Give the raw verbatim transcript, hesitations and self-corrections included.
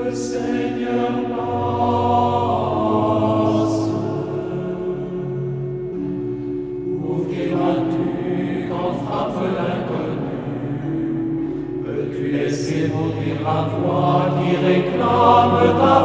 Seigneur passe. Ouvriras-tu quand frappe l'inconnu? Peux-tu laisser mourir la voix qui réclame ta